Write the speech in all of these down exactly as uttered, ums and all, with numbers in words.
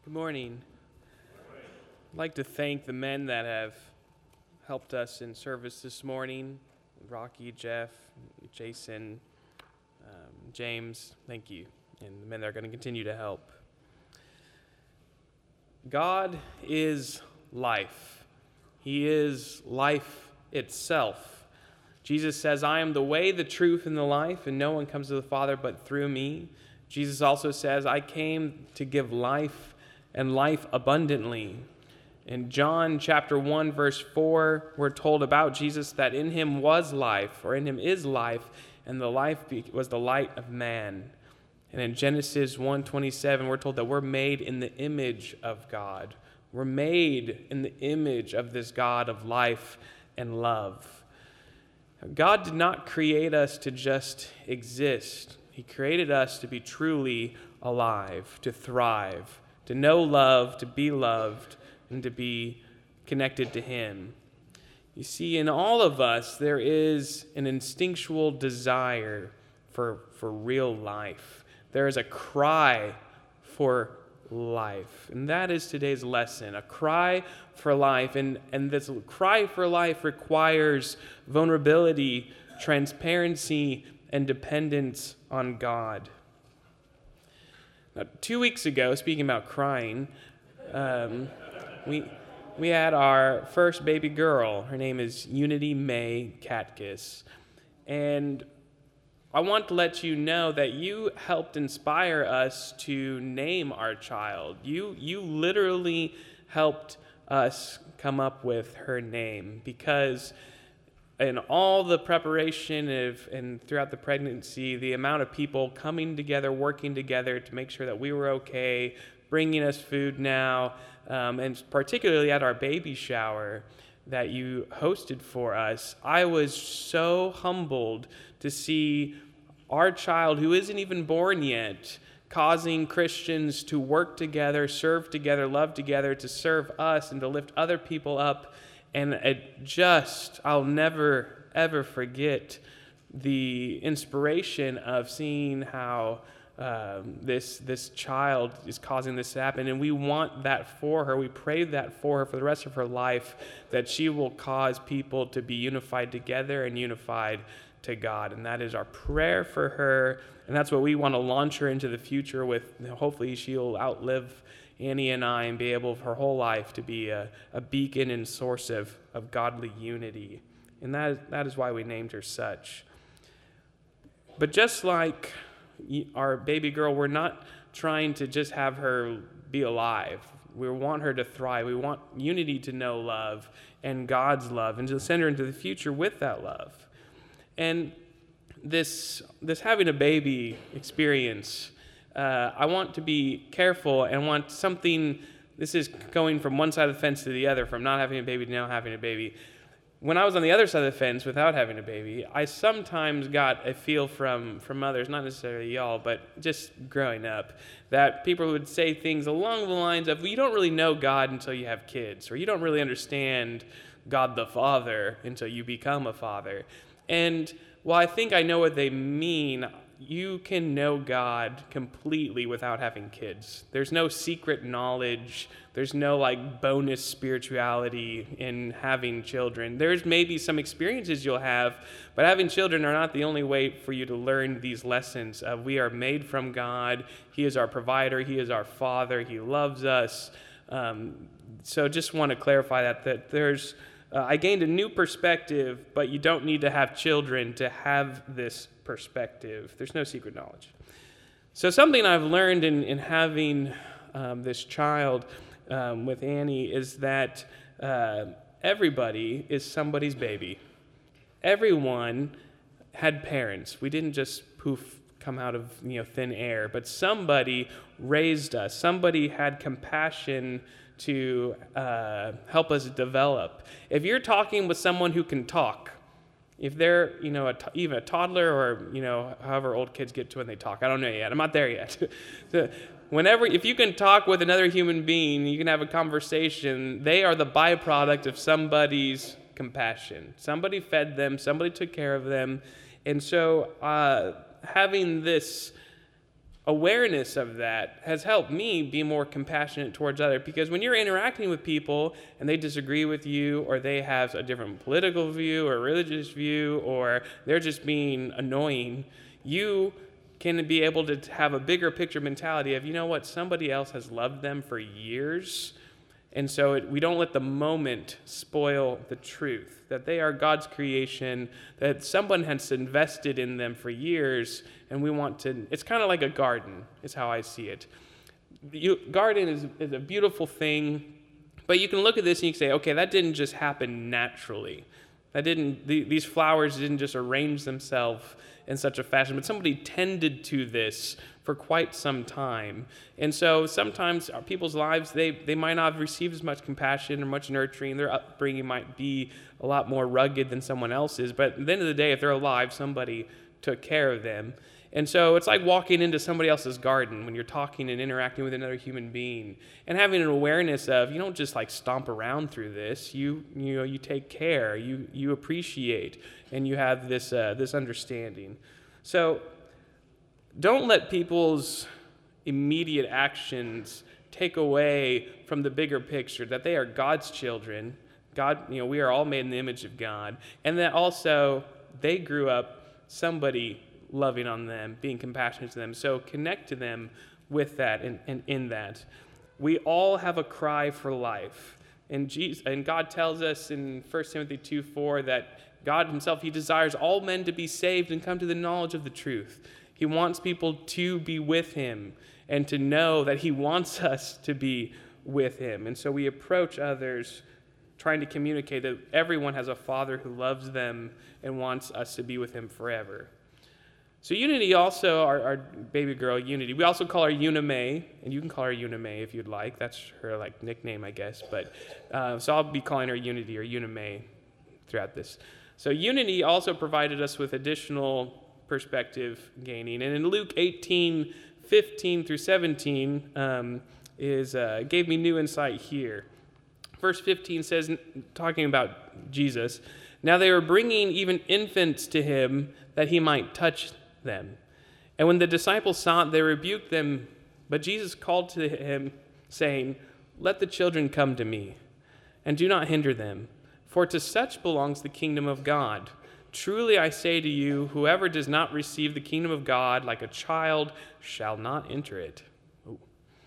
Good morning. I'd like to thank the men that have helped us in service this morning. Rocky, Jeff, Jason, um, James, thank you. And the men that are going to continue to help. God is life. He is life itself. Jesus says, I am the way, the truth, and the life, and no one comes to the Father but through me. Jesus also says, I came to give life and life abundantly. In John chapter one, verse four, we're told about Jesus that in him was life, or in him is life, and the life was the light of man. And in Genesis one twenty-seven, we're told that we're made in the image of God. We're made in the image of this God of life and love. God did not create us to just exist. He created us to be truly alive, to thrive, to know love, to be loved, and to be connected to him. You see, in all of us, there is an instinctual desire for, for real life. There is a cry for life. And that is today's lesson, a cry for life. And, and this cry for life requires vulnerability, transparency, and dependence on God. Now, two weeks ago, speaking about crying, um, we we had our first baby girl. Her name is Unity May Katkis. And I want to let you know that you helped inspire us to name our child. You you literally helped us come up with her name, because in all the preparation of, and throughout the pregnancy, the amount of people coming together, working together to make sure that we were okay, bringing us food now, um, and particularly at our baby shower that you hosted for us, I was so humbled to see our child, who isn't even born yet, causing Christians to work together, serve together, love together, to serve us and to lift other people up. And it just, I'll never, ever forget the inspiration of seeing how um, this this child is causing this to happen. And we want that for her. We pray that for her for the rest of her life, that she will cause people to be unified together and unified to God. And that is our prayer for her. And that's what we want to launch her into the future with. Hopefully she'll outlive Annie and I and be able her whole life to be a, a beacon and source of, of godly unity. And that, that is why we named her such. But just like our baby girl, we're not trying to just have her be alive. We want her to thrive. We want Unity to know love and God's love and to send her into the future with that love. And this this having a baby experience, uh, I want to be careful and want something. This is going from one side of the fence to the other, from not having a baby to now having a baby. When I was on the other side of the fence without having a baby, I sometimes got a feel from, from others, not necessarily y'all, but just growing up, that people would say things along the lines of, well, you don't really know God until you have kids, or you don't really understand God the Father until you become a father. And while I think I know what they mean, you can know God completely without having kids. There's no secret knowledge. There's no like bonus spirituality in having children. There's maybe some experiences you'll have, but having children are not the only way for you to learn these lessons. Uh, we are made from God. He is our provider. He is our Father. He loves us. Um, so just want to clarify that, that there's Uh, I gained a new perspective, but you don't need to have children to have this perspective. There's no secret knowledge. So something I've learned in, in having um, this child um, with Annie is that uh, everybody is somebody's baby. Everyone had parents. We didn't just poof come out of you know thin air, but somebody raised us. Somebody had compassion to uh, help us develop. If you're talking with someone who can talk, if they're, you know, a t- even a toddler or, you know, however old kids get to when they talk, I don't know yet. I'm not there yet. So whenever, if you can talk with another human being, you can have a conversation, they are the byproduct of somebody's compassion. Somebody fed them, somebody took care of them. And so uh, having this awareness of that has helped me be more compassionate towards others, because when you're interacting with people and they disagree with you, or they have a different political view or religious view, or they're just being annoying, you can be able to have a bigger picture mentality of, you know what, somebody else has loved them for years. And so it, we don't let the moment spoil the truth, that they are God's creation, that someone has invested in them for years, and we want to, it's kind of like a garden, is how I see it. The garden is, is a beautiful thing, but you can look at this and you can say, okay, that didn't just happen naturally. That didn't, the, these flowers didn't just arrange themselves in such a fashion, but somebody tended to this for quite some time. And so sometimes our people's lives, they, they might not have received as much compassion or much nurturing. Their upbringing might be a lot more rugged than someone else's, but at the end of the day, if they're alive, somebody took care of them. And so it's like walking into somebody else's garden when you're talking and interacting with another human being, and having an awareness of, you don't just like stomp around through this. You you know you take care, you you appreciate, and you have this uh, this understanding. So don't let people's immediate actions take away from the bigger picture, that they are God's children. God, you know, we are all made in the image of God, and that also they grew up somebody loving on them, being compassionate to them. So connect to them with that and, and in that. We all have a cry for life. And, Jesus, and God tells us in First Timothy two four that God himself, he desires all men to be saved and come to the knowledge of the truth. He wants people to be with him and to know that he wants us to be with him. And so we approach others trying to communicate that everyone has a Father who loves them and wants us to be with him forever. So Unity also, our, our baby girl, Unity, we also call her Unimay, and you can call her Unimay if you'd like. That's her like nickname, I guess. But uh, so I'll be calling her Unity or Unimay throughout this. So Unity also provided us with additional perspective gaining. And in Luke eighteen, fifteen through seventeen, um, is uh, gave me new insight here. Verse fifteen says, talking about Jesus, now they were bringing even infants to him that he might touch them. And when the disciples saw it, they rebuked them. But Jesus called to him, saying, let the children come to me, and do not hinder them, for to such belongs the kingdom of God. Truly I say to you, whoever does not receive the kingdom of God like a child shall not enter it. Ooh.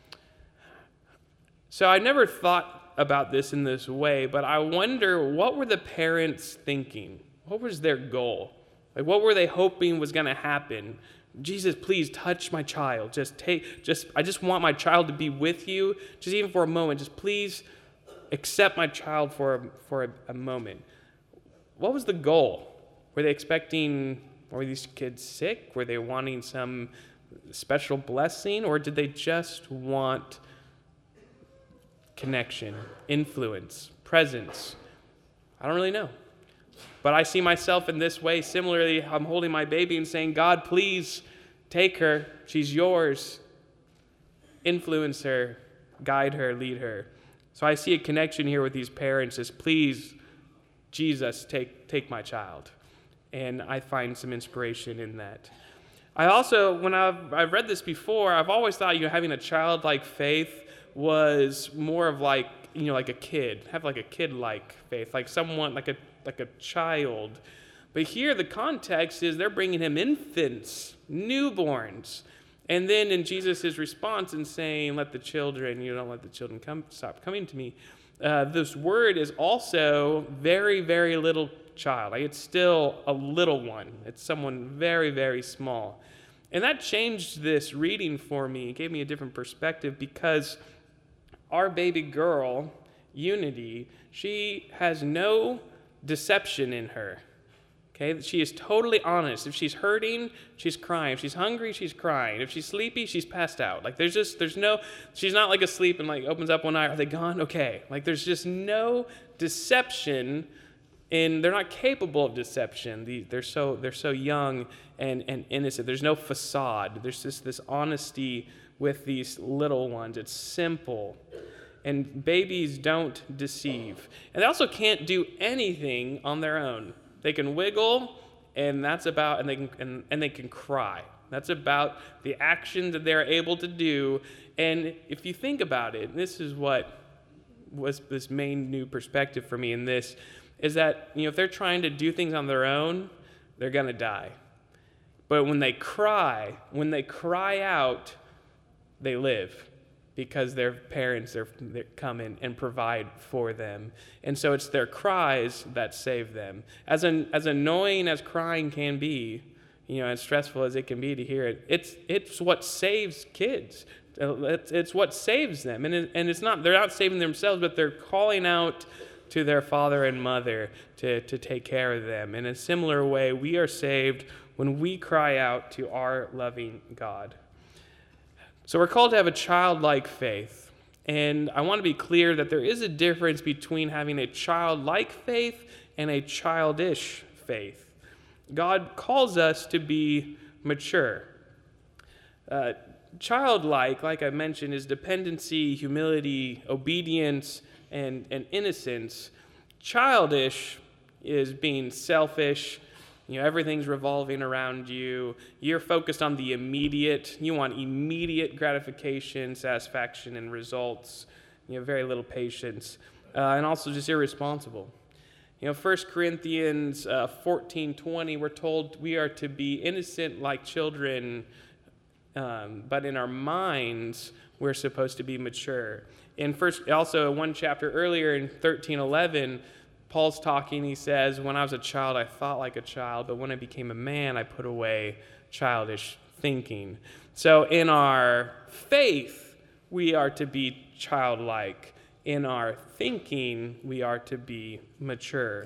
So I never thought about this in this way, but I wonder, what were the parents thinking? What was their goal? Like, what were they hoping was going to happen? Jesus, please touch my child. Just take, just, I just want my child to be with you, just even for a moment. Just please accept my child for a, for a, a moment. What was the goal? Were they expecting, were these kids sick? Were they wanting some special blessing? Or did they just want connection, influence, presence? I don't really know. But I see myself in this way. Similarly, I'm holding my baby and saying, God, please take her. She's yours. Influence her, guide her, lead her. So I see a connection here with these parents as, please, Jesus, take, take my child. And I find some inspiration in that. I also, when I've, I've read this before, I've always thought, you know, having a childlike faith was more of like, you know, like a kid. Have like a kid-like faith, like someone, like a like a child. But here the context is they're bringing him infants, newborns. And then in Jesus' response in saying, let the children, you don't let the children come, stop coming to me. Uh, this word is also very, very little child. Like, it's still a little one. It's someone very, very small. And that changed this reading for me. It gave me a different perspective, because our baby girl, Unity, she has no deception in her. Okay, she is totally honest. If she's hurting, she's crying. If she's hungry, she's crying. If she's sleepy, she's passed out. Like, there's just, there's no, she's not like asleep and like opens up one eye. Are they gone? Okay. Like, there's just no deception, and they're not capable of deception. They're so, they're so young and, and innocent. There's no facade. There's just this honesty with these little ones. It's simple. And babies don't deceive. And they also can't do anything on their own. They can wiggle, and that's about, and they can, and, and they can cry. That's about the actions that they're able to do. And if you think about it, this is what was this main new perspective for me in this, is that, you know, if they're trying to do things on their own, they're going to die. But when they cry, when they cry out, they live because their parents are, they come in and provide for them. And so it's their cries that save them. As an, as annoying as crying can be, you know, as stressful as it can be to hear it, it's it's what saves kids. It's, it's what saves them. And it, and it's not, they're not saving themselves, but they're calling out to their father and mother to, to take care of them. In a similar way, we are saved when we cry out to our loving God. So we're called to have a childlike faith. And I want to be clear that there is a difference between having a childlike faith and a childish faith. God calls us to be mature. Uh, childlike, like I mentioned, is dependency, humility, obedience, and, and innocence. Childish is being selfish. You know, everything's revolving around you. You're focused on the immediate. You want immediate gratification, satisfaction, and results. You have very little patience. Uh, and also just irresponsible. You know, First Corinthians uh, fourteen twenty, we're told we are to be innocent like children, um, but in our minds, we're supposed to be mature. In first, also one chapter earlier in thirteen eleven, Paul's talking, he says, when I was a child, I thought like a child, but when I became a man, I put away childish thinking. So in our faith, we are to be childlike. In our thinking, we are to be mature.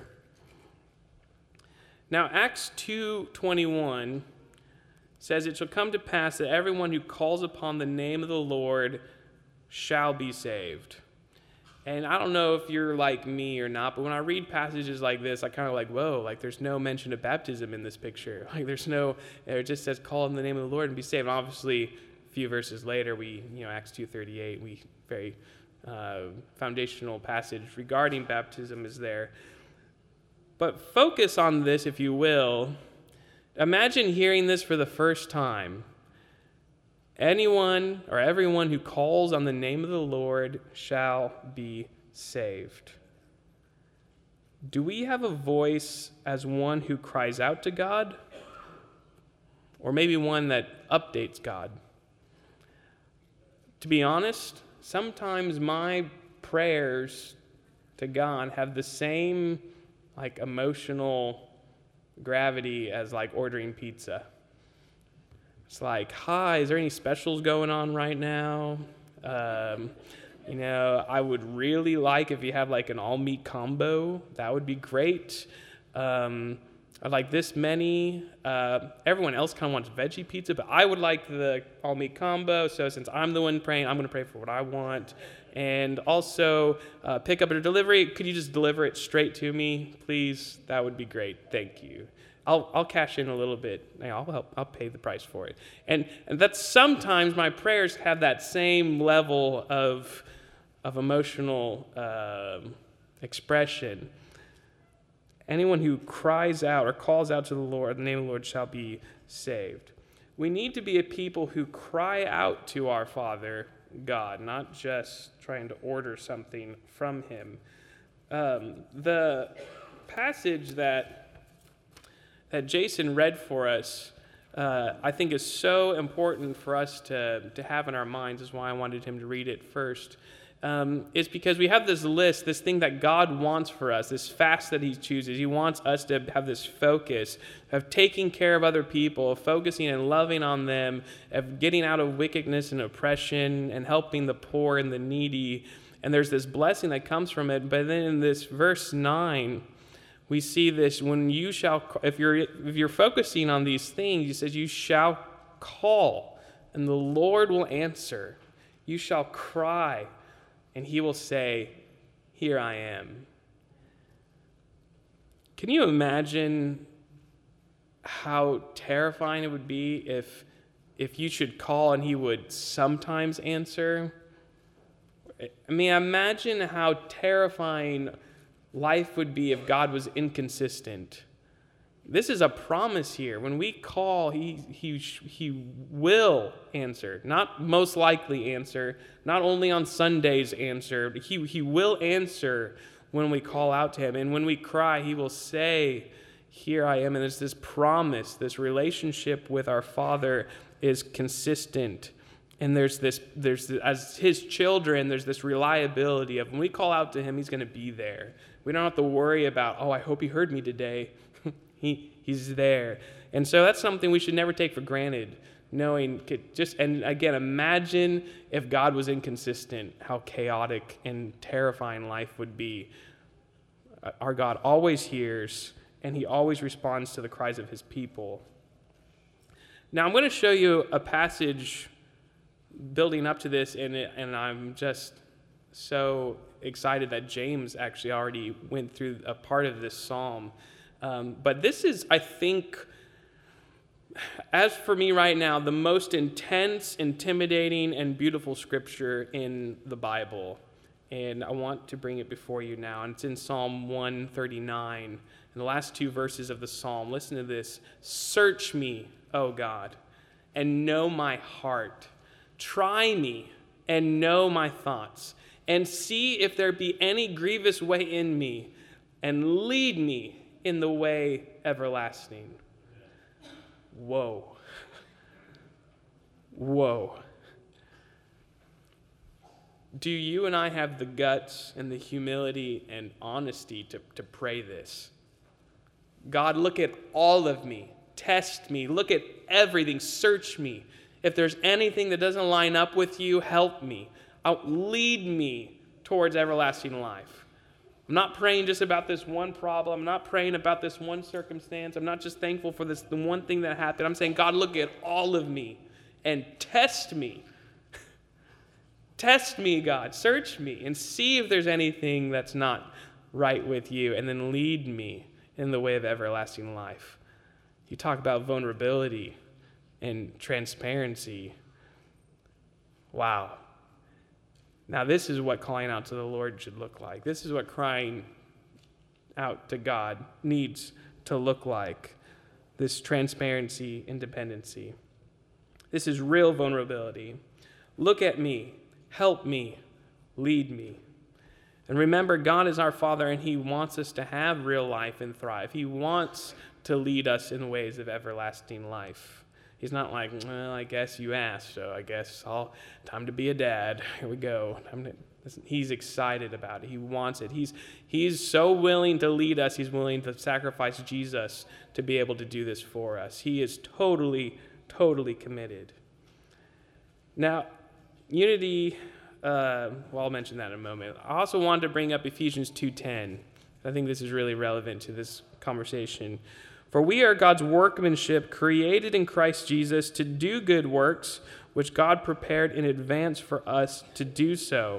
Now, Acts two twenty-one says, "It shall come to pass that everyone who calls upon the name of the Lord shall be saved." And I don't know if you're like me or not, but when I read passages like this, I kind of like, whoa, like there's no mention of baptism in this picture. Like there's no, it just says call in the name of the Lord and be saved. And obviously, a few verses later, we, you know, Acts two thirty-eight, we very uh, foundational passage regarding baptism is there. But focus on this, if you will. Imagine hearing this for the first time. Anyone or everyone who calls on the name of the Lord shall be saved. Do we have a voice as one who cries out to God? Or maybe one that updates God? To be honest, sometimes my prayers to God have the same like emotional gravity as like ordering pizza. It's like, hi, is there any specials going on right now? Um, you know, I would really like if you have like an all-meat combo. That would be great. Um, I'd like this many. Uh, everyone else kind of wants veggie pizza, but I would like the all-meat combo. So since I'm the one praying, I'm going to pray for what I want. And also, uh, pick up or delivery. Could you just deliver it straight to me, please? That would be great. Thank you. I'll I'll cash in a little bit. I'll help. I'll pay the price for it. And and that's sometimes my prayers have that same level of of emotional uh, expression. Anyone who cries out or calls out to the Lord, the name of the Lord shall be saved. We need to be a people who cry out to our Father God, not just trying to order something from Him. Um, the passage that that Jason read for us, uh, I think is so important for us to, to have in our minds, is why I wanted him to read it first, um, is because we have this list, this thing that God wants for us, this fast that he chooses. He wants us to have this focus of taking care of other people, of focusing and loving on them, of getting out of wickedness and oppression, and helping the poor and the needy. And there's this blessing that comes from it. But then in this verse nine, we see this, when you shall, if you're if you're focusing on these things, he says, you shall call, and the Lord will answer. You shall cry, and he will say, here I am. Can you imagine how terrifying it would be if if you should call and he would sometimes answer? I mean, imagine how terrifying life would be if God was inconsistent. This is a promise here. When we call, he, he, he will answer. Not most likely answer. Not only on Sundays answer. But he, he will answer when we call out to him. And when we cry, he will say, here I am. And there's this promise, this relationship with our Father is consistent. And there's this, there's as his children, there's this reliability of when we call out to him, he's going to be there. We don't have to worry about, oh, I hope he heard me today. he He's there. And so that's something we should never take for granted, knowing, just, and again, imagine if God was inconsistent, how chaotic and terrifying life would be. Our God always hears, and he always responds to the cries of his people. Now, I'm going to show you a passage building up to this, and, it, and I'm just so excited that James actually already went through a part of this psalm. Um, but this is, I think, as for me right now, the most intense, intimidating, and beautiful scripture in the Bible. And I want to bring it before you now. And it's in Psalm one thirty-nine. In the last two verses of the psalm, listen to this. Search me, O God, and know my heart. Try me and know my thoughts, and see if there be any grievous way in me, and lead me in the way everlasting. Whoa. Whoa. Do you and I have the guts and the humility and honesty to, to pray this? God, look at all of me. Test me. Look at everything. Search me. If there's anything that doesn't line up with you, help me. Out, lead me towards everlasting life. I'm not praying just about this one problem. I'm not praying about this one circumstance. I'm not just thankful for this the one thing that happened. I'm saying, God, look at all of me and test me. Test me, God. Search me and see if there's anything that's not right with you, and then lead me in the way of everlasting life. You talk about vulnerability and transparency. Wow. Now, this is what calling out to the Lord should look like. This is what crying out to God needs to look like. This transparency and dependency. This is real vulnerability. Look at me. Help me. Lead me. And remember, God is our Father, and he wants us to have real life and thrive. He wants to lead us in ways of everlasting life. He's not like, well, I guess you asked, so I guess I'll, time to be a dad. Here we go. To, he's excited about it. He wants it. He's, he's so willing to lead us. He's willing to sacrifice Jesus to be able to do this for us. He is totally, totally committed. Now, unity, uh, well, I'll mention that in a moment. I also wanted to bring up Ephesians two ten. I think this is really relevant to this conversation. For we are God's workmanship, created in Christ Jesus to do good works, which God prepared in advance for us to do so.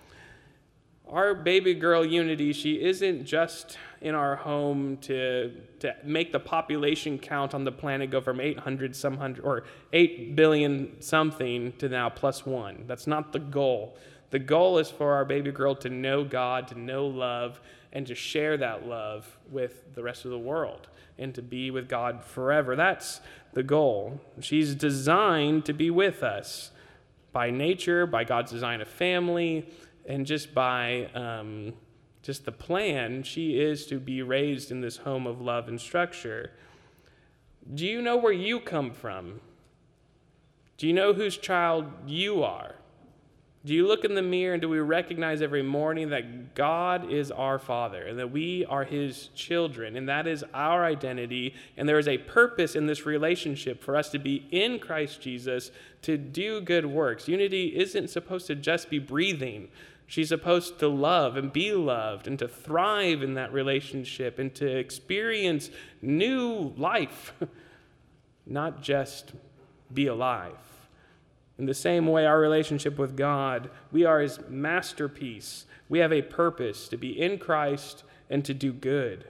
Our baby girl Unity, she isn't just in our home to, to make the population count on the planet go from eight hundred some hundred, or eight billion something to now plus one. That's not the goal. The goal is for our baby girl to know God, to know love, and to share that love with the rest of the world, and to be with God forever. That's the goal. She's designed to be with us by nature, by God's design of family, and just by um, just the plan. She is to be raised in this home of love and structure. Do you know where you come from? Do you know whose child you are? Do you look in the mirror and do we recognize every morning that God is our Father and that we are his children, and that is our identity, and there is a purpose in this relationship for us to be in Christ Jesus to do good works. Unity isn't supposed to just be breathing. She's supposed to love and be loved and to thrive in that relationship and to experience new life, not just be alive. In the same way, our relationship with God, we are his masterpiece. We have a purpose to be in Christ and to do good.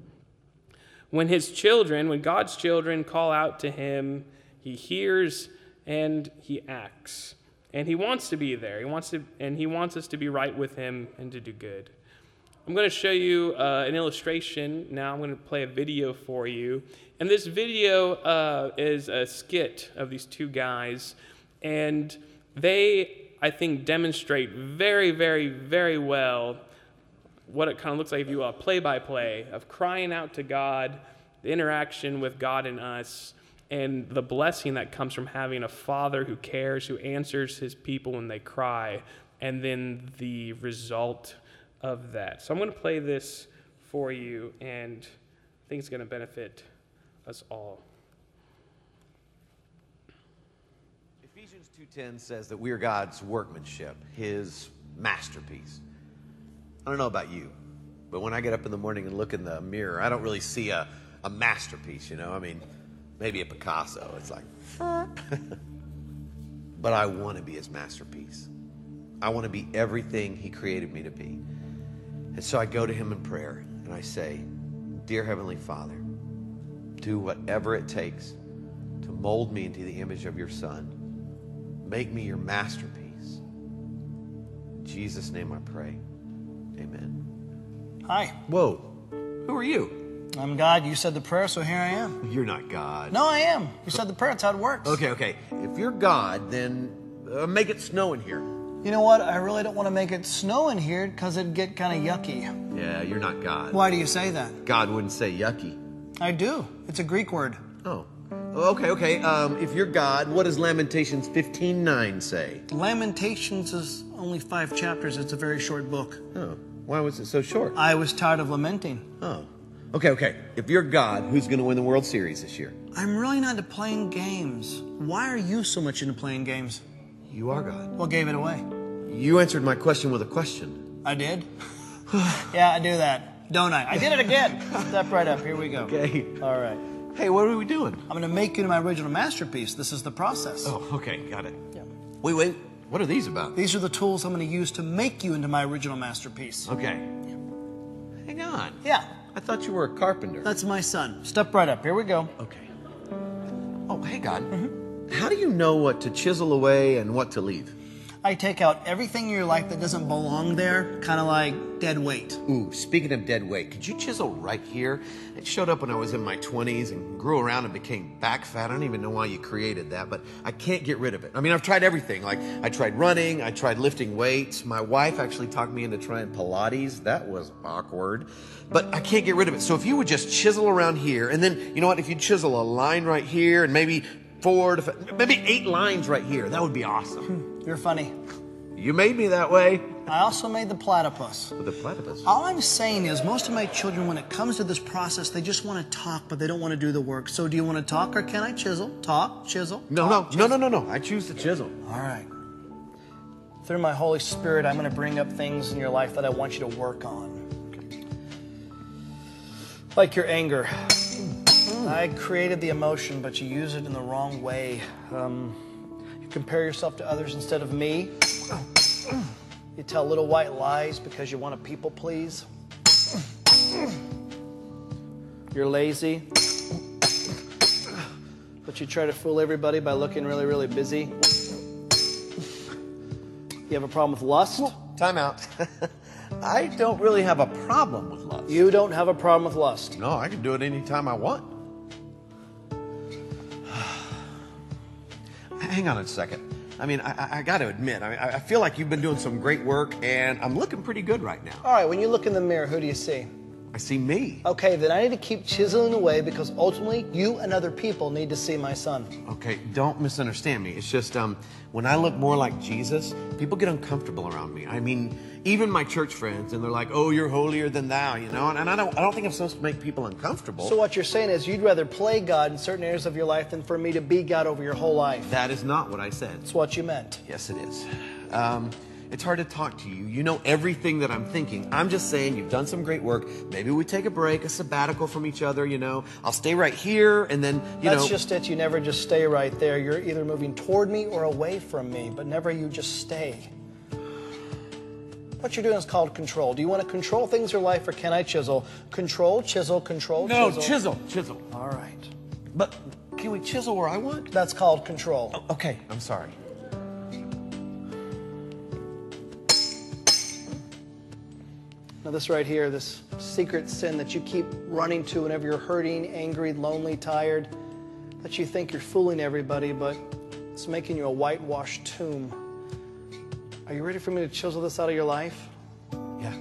When his children, when God's children call out to him, he hears and he acts. And he wants to be there. He wants to, and he wants us to be right with him and to do good. I'm going to show you uh, an illustration. Now I'm going to play a video for you. And this video uh, is a skit of these two guys. And they, I think, demonstrate very, very, very well what it kind of looks like if you want a play-by-play of crying out to God, the interaction with God and us, and the blessing that comes from having a father who cares, who answers his people when they cry, and then the result of that. So I'm going to play this for you, and I think it's going to benefit us all. Ephesians two ten says that we are God's workmanship, his masterpiece. I don't know about you, but when I get up in the morning and look in the mirror, I don't really see a, a masterpiece, you know? I mean, maybe a Picasso. It's like, but I want to be his masterpiece. I want to be everything he created me to be. And so I go to him in prayer and I say, Dear Heavenly Father, do whatever it takes to mold me into the image of your Son. Make me your masterpiece. In Jesus' name I pray. Amen. Hi, Whoa. Who are you? I'm God. You said the prayer, so here I am. You're not God. No, I am. You said the prayer. That's how it works. Okay, okay. If you're God, then uh, make it snow in here. You know what? I really don't want to make it snow in here because it'd get kind of yucky. Yeah, you're not God. Why do you say that? God wouldn't say yucky. I do. It's a Greek word. Oh. Okay, okay. Um, if you're God, what does Lamentations fifteen nine say? Lamentations is only five chapters. It's a very short book. Oh. Why was it so short? I was tired of lamenting. Oh. Okay, okay. If you're God, who's going to win the World Series this year? I'm really not into playing games. Why are you so much into playing games? You are God. What gave it away? You answered my question with a question. I did? Yeah, I do that. Don't I? I did it again. Step right up. Here we go. Okay. All right. Hey, what are we doing? I'm going to make you into my original masterpiece. This is the process. Oh, okay. Got it. Yeah. Wait, wait. What are these about? These are the tools I'm going to use to make you into my original masterpiece. Okay. Hang on. Yeah, I thought you were a carpenter. that's my son. Step right up. Here we go. Okay. Oh, hey, God. Mm-hmm. How do you know what to chisel away and what to leave? I take out everything in your life that doesn't belong there, kind of like dead weight. Ooh, speaking of dead weight, could you chisel right here? It showed up when I was in my twenties and grew around and became back fat. I don't even know why you created that, but I can't get rid of it. I mean, I've tried everything. Like, I tried running, I tried lifting weights. My wife actually talked me into trying Pilates. That was awkward. But I can't get rid of it. So if you would just chisel around here, and then, you know what, if you chisel a line right here and maybe four to five, maybe eight lines right here, that would be awesome. You're funny. You made me that way. I also made the platypus. With the platypus. All I'm saying is most of my children, when it comes to this process, they just want to talk, but they don't want to do the work. So do you want to talk or can I chisel? Talk, chisel. No, talk, no, no, no, no, no. I choose to chisel. All right. Through my Holy Spirit, I'm going to bring up things in your life that I want you to work on. Like your anger. I created the emotion, but you use it in the wrong way. Um, you compare yourself to others instead of me. You tell little white lies because you want to people please. You're lazy, but you try to fool everybody by looking really, really busy. You have a problem with lust? Time out. I don't really have a problem with lust. You don't have a problem with lust. No, I can do it anytime I want. Hang on a second. I mean, I, I got to admit, I mean, I feel like you've been doing some great work, and I'm looking pretty good right now. All right, when you look in the mirror, who do you see? I see me. Okay, then I need to keep chiseling away because ultimately you and other people need to see my son. Okay, don't misunderstand me. It's just um, when I look more like Jesus, people get uncomfortable around me. I mean, even my church friends, and they're like, "Oh, you're holier than thou," you know. And, and I don't, I don't think I'm supposed to make people uncomfortable. So what you're saying is you'd rather play God in certain areas of your life than for me to be God over your whole life. That is not what I said. That's what you meant. Yes, it is. Um, it's hard to talk to you. You know everything that I'm thinking. I'm just saying you've done some great work. Maybe we take a break, a sabbatical from each other, you know. I'll stay right here, and then, you That's know. just it. You never just stay right there. You're either moving toward me or away from me, but never you just stay. What you're doing is called control. Do you want to control things in your life, or can I chisel? Control, chisel, control, No, chisel. chisel, chisel. All right. But can we chisel where I want? That's called control. Oh, okay, I'm sorry. Now this right here, this secret sin that you keep running to whenever you're hurting, angry, lonely, tired, that you think you're fooling everybody, but it's making you a whitewashed tomb. Are you ready for me to chisel this out of your life? Yeah.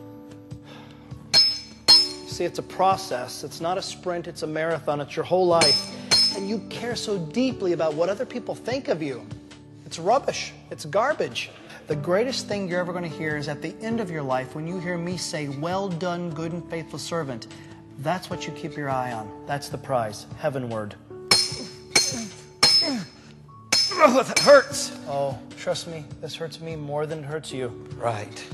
See, it's a process. It's not a sprint, it's a marathon. It's your whole life. And you care so deeply about what other people think of you. It's rubbish. It's garbage. The greatest thing you're ever going to hear is at the end of your life when you hear me say, "Well done, good and faithful servant." That's what you keep your eye on. That's the prize, heavenward. Oh, that hurts. Oh, trust me, this hurts me more than it hurts you. Right.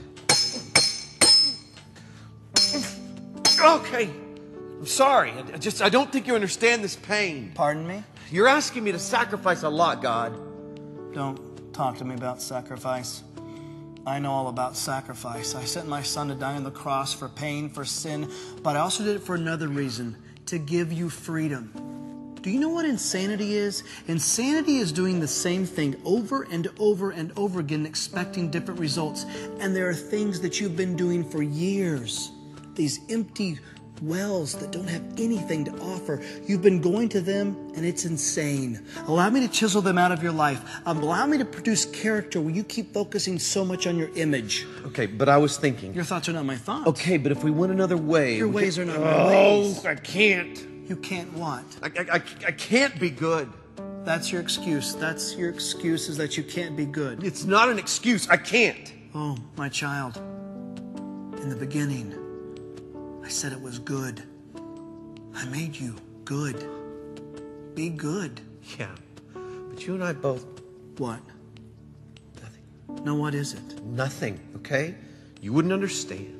Okay. I'm sorry. I just, I don't think you understand this pain. Pardon me? You're asking me to sacrifice a lot, God. Don't talk to me about sacrifice. I know all about sacrifice. I sent my son to die on the cross for pain, for sin, but I also did it for another reason, to give you freedom. Do you know what insanity is? Insanity is doing the same thing over and over and over again, expecting different results. And there are things that you've been doing for years. These empty wells that don't have anything to offer. You've been going to them and it's insane. Allow me to chisel them out of your life. Um, allow me to produce character where you keep focusing so much on your image. Okay, but I was thinking. Your thoughts are not my thoughts. Okay, but if we went another way. Your we ways could- are not my ways. Oh, I can't. You can't what? I, I, I, I can't be good. That's your excuse. That's your excuse is that you can't be good. It's not an excuse. I can't. Oh, my child. In the beginning, I said it was good. I made you good. Be good. Yeah, but you and I both. What? Nothing. No, what is it? Nothing, okay? You wouldn't understand.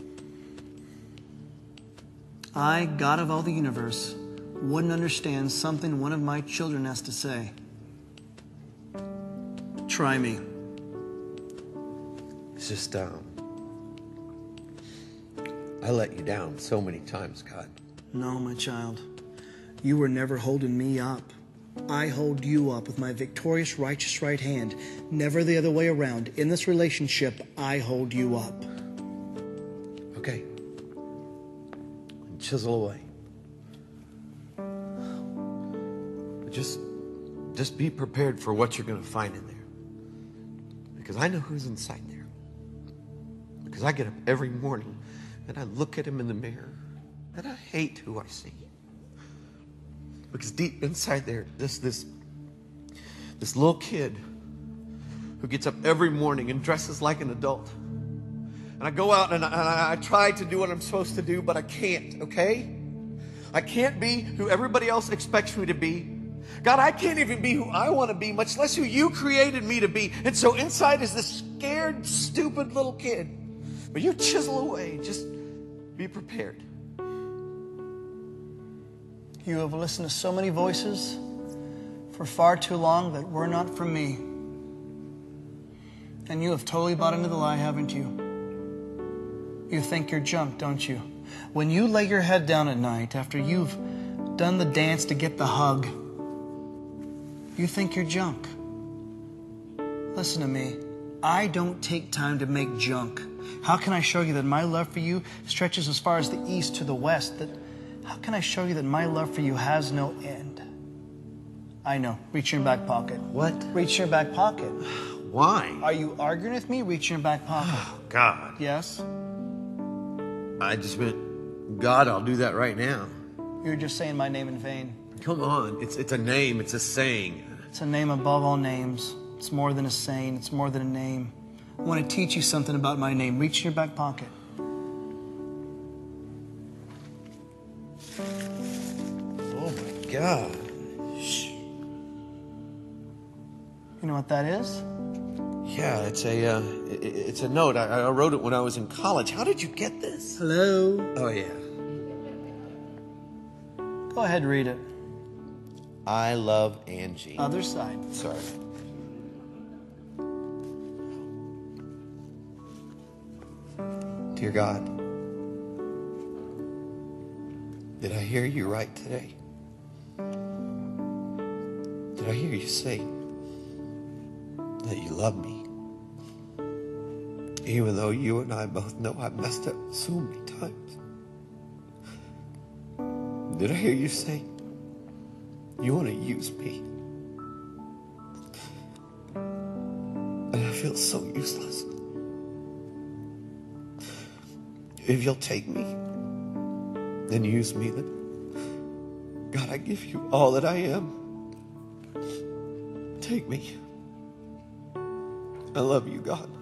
I, God of all the universe, wouldn't understand something one of my children has to say. Try me. It's just, um. I let you down so many times, God. No, my child. You were never holding me up. I hold you up with my victorious, righteous right hand. Never the other way around. In this relationship, I hold you up. Okay. Chisel away. But just, just be prepared for what you're going to find in there. Because I know who's inside there. Because I get up every morning and I look at him in the mirror and I hate who I see. Because deep inside there, this, this, this little kid who gets up every morning and dresses like an adult. And I go out and I, and I try to do what I'm supposed to do, but I can't, okay? I can't be who everybody else expects me to be. God, I can't even be who I want to be, much less who you created me to be. And so inside is this scared, stupid little kid. But you chisel away. Just be prepared. You have listened to so many voices for far too long that were not from me. And you have totally bought into the lie, haven't you? You think you're junk, don't you? When you lay your head down at night after you've done the dance to get the hug, you think you're junk. Listen to me. I don't take time to make junk. How can I show you that my love for you stretches as far as the east to the west? That how can I show you that my love for you has no end? I know. Reach in your back pocket. What? Reach in your back pocket. Why? Are you arguing with me? Reach in your back pocket. God. Yes? I just meant, God, I'll do that right now. You're just saying my name in vain. Come on. It's, it's a name. It's a saying. It's a name above all names. It's more than a saying. It's more than a name. I want to teach you something about my name. Reach in your back pocket. Oh, my God. You know what that is? Yeah, it's a, uh, it, it's a note. I, I wrote it when I was in college. How did you get this? Hello? Oh, yeah. Go ahead, read it. I love Angie. Other side. Sorry. Dear God, did I hear you right today? Did I hear you say that you love me? Even though you and I both know I've messed up so many times. Did I hear you say you want to use me? And I feel so useless. If you'll take me and use me, then God, I give you all that I am. Take me. I love you, God.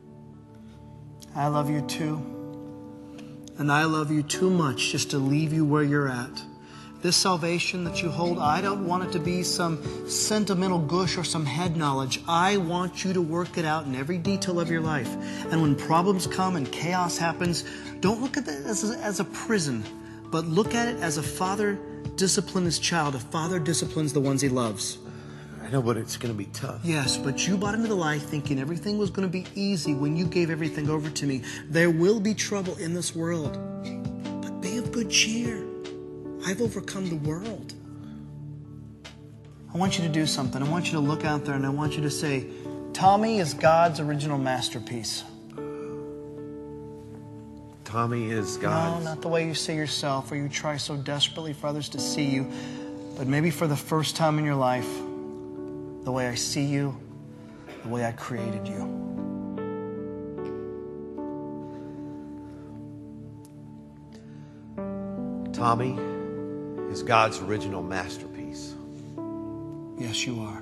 I love you too. And I love you too much just to leave you where you're at. This salvation that you hold, I don't want it to be some sentimental gush or some head knowledge. I want you to work it out in every detail of your life. And when problems come and chaos happens, don't look at it as a, as a prison, but look at it as a father disciplines his child. A father disciplines the ones he loves. I know, but it's going to be tough. Yes, but you bought into the lie thinking everything was going to be easy when you gave everything over to me. There will be trouble in this world, but be of good cheer. I've overcome the world. I want you to do something. I want you to look out there and I want you to say, Tommy is God's original masterpiece. Tommy is God's... No, not the way you see yourself or you try so desperately for others to see you, but maybe for the first time in your life, the way I see you, the way I created you. Tommy is God's original masterpiece. Yes, you are.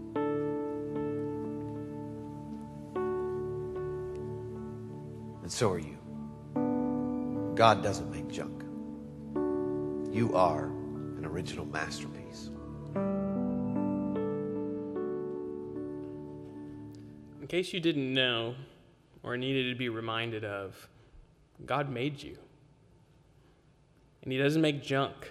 And so are you. God doesn't make junk. You are an original masterpiece. In case you didn't know or needed to be reminded of, God made you. And he doesn't make junk.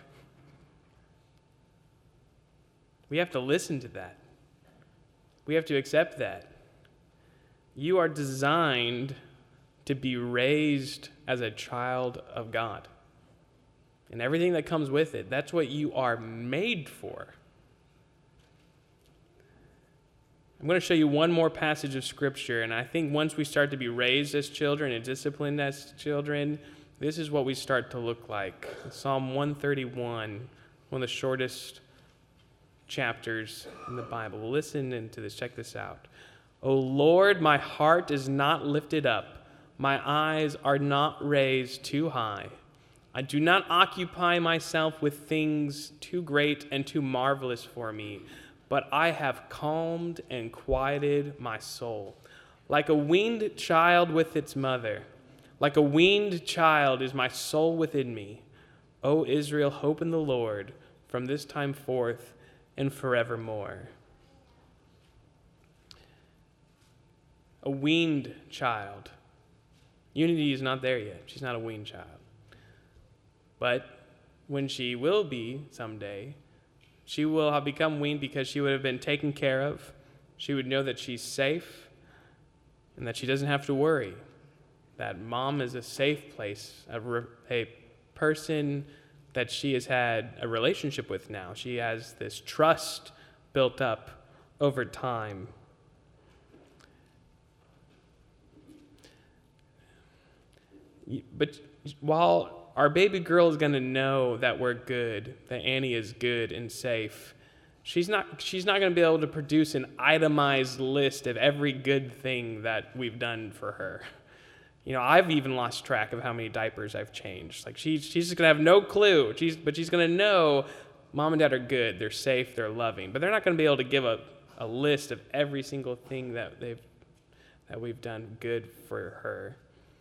We have to listen to that. We have to accept that. You are designed to be raised as a child of God. And everything that comes with it, that's what you are made for. I'm going to show you one more passage of Scripture, and I think once we start to be raised as children and disciplined as children, this is what we start to look like. Psalm one thirty-one, one of the shortest chapters in the Bible. Listen into this. Check this out. O Lord, my heart is not lifted up. My eyes are not raised too high. I do not occupy myself with things too great and too marvelous for me, but I have calmed and quieted my soul. Like a weaned child with its mother, like a weaned child is my soul within me. O Israel, hope in the Lord from this time forth and forevermore. A weaned child. Unity is not there yet. She's not a weaned child. But when she will be someday, she will have become weaned because she would have been taken care of. She would know that she's safe and that she doesn't have to worry. That mom is a safe place, a, re- a person that she has had a relationship with now. She has this trust built up over time. But while our baby girl is going to know that we're good, that Annie is good and safe, she's not, she's not going to be able to produce an itemized list of every good thing that we've done for her. You know, I've even lost track of how many diapers I've changed. Like, she, she's just going to have no clue, she's, but she's going to know mom and dad are good, they're safe, they're loving. But they're not going to be able to give a, a list of every single thing that, they've, that we've done good for her.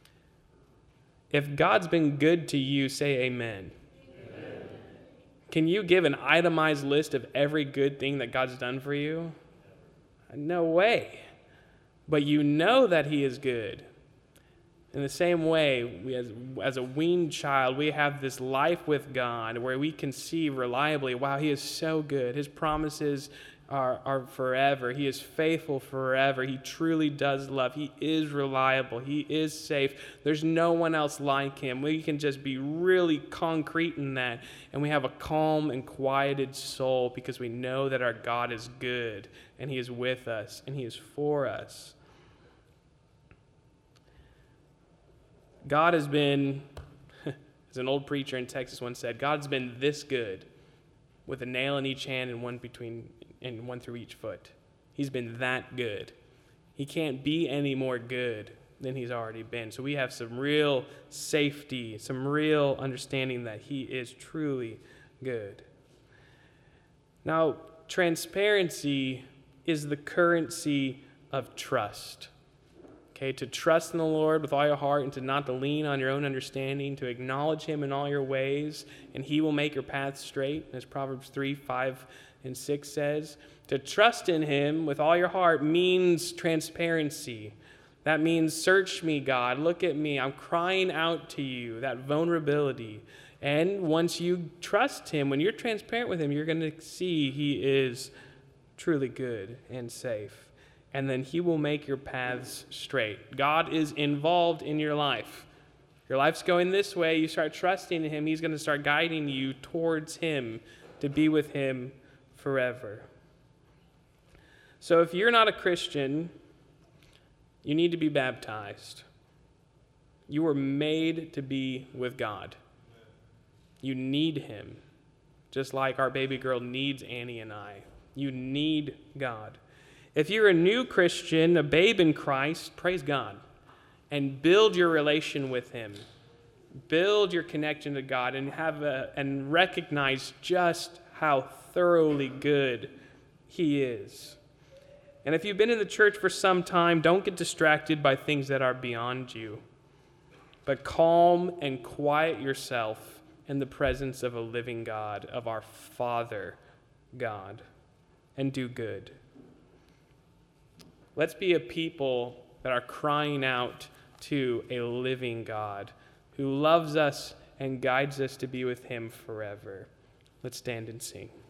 If God's been good to you, say amen. Amen. Can you give an itemized list of every good thing that God's done for you? No way. But you know that he is good. In the same way, we as, as a weaned child, we have this life with God where we can see reliably, wow, he is so good. His promises are, are forever. He is faithful forever. He truly does love. He is reliable. He is safe. There's no one else like him. We can just be really concrete in that, and we have a calm and quieted soul because we know that our God is good, and he is with us, and he is for us. God has been, as an old preacher in Texas once said, God's been this good with a nail in each hand and one between and one through each foot. He's been that good. He can't be any more good than he's already been. So we have some real safety, some real understanding that he is truly good. Now, transparency is the currency of trust. Okay, to trust in the Lord with all your heart and to not to lean on your own understanding, to acknowledge him in all your ways, and he will make your path straight, as Proverbs three, five, and six says. To trust in him with all your heart means transparency. That means, search me, God, look at me, I'm crying out to you, that vulnerability. And once you trust him, when you're transparent with him, you're going to see he is truly good and safe. And then he will make your paths straight. God is involved in your life. Your life's going this way, you start trusting in him, he's going to start guiding you towards him to be with him forever. So if you're not a Christian, you need to be baptized. You were made to be with God. You need him, just like our baby girl needs Annie and I. You need God. If you're a new Christian, a babe in Christ, praise God, and build your relation with him. Build your connection to God and have a, and recognize just how thoroughly good he is. And if you've been in the church for some time, don't get distracted by things that are beyond you, but calm and quiet yourself in the presence of a living God, of our Father God, and do good. Let's be a people that are crying out to a living God who loves us and guides us to be with him forever. Let's stand and sing.